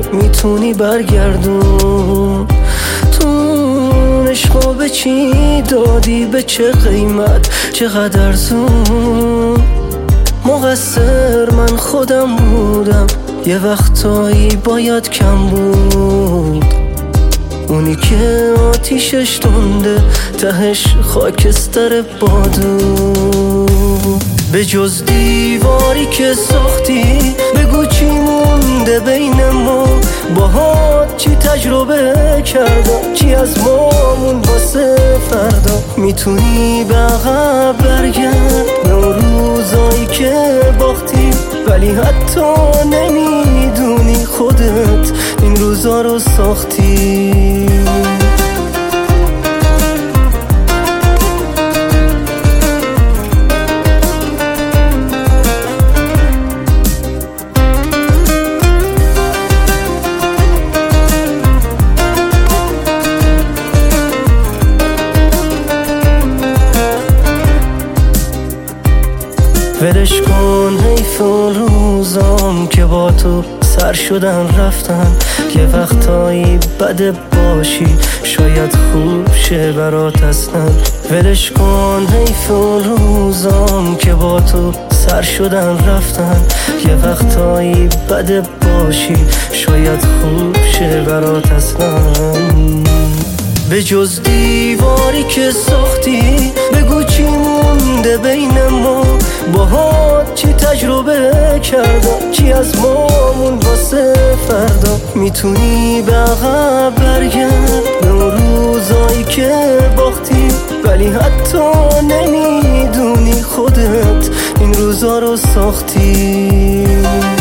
میتونی برگردون. تو عشقا به چی دادی، به چه قیمت، چقدر زون؟ مقصر من خودم بودم، یه وقتایی باید کم بود. اونی که آتیشش تنده، تهش خاکستر بادو. به جز دیواری که ساختی، بگو چی مونده بین ما؟ باهات چی تجربه کردم، چی از ما مون واسه فردا؟ میتونی به عقب برگرد به اون روزایی که باختی، ولی حتی نمیدونی خودت این روزا رو ساختی. ولش کن، حیف اون روزام که با تو سر شدن رفتن. یه وقتایی بده باشی، شاید خوب شه برات اصلا. ولش کن، حیف اون روزام که با تو سر شدن رفتن. یه وقتایی بده باشی، شاید خوب شه برات اصلا. به جز دیواری که ساختی، بگو چی مونده بین ما؟ باهات چی تجربه کردم، چی از ما مون واسه فردا؟ میتونی به عقب برگرد به اون روزایی که باختی، ولی حتی نمیدونی خودت این روزا رو ساختی.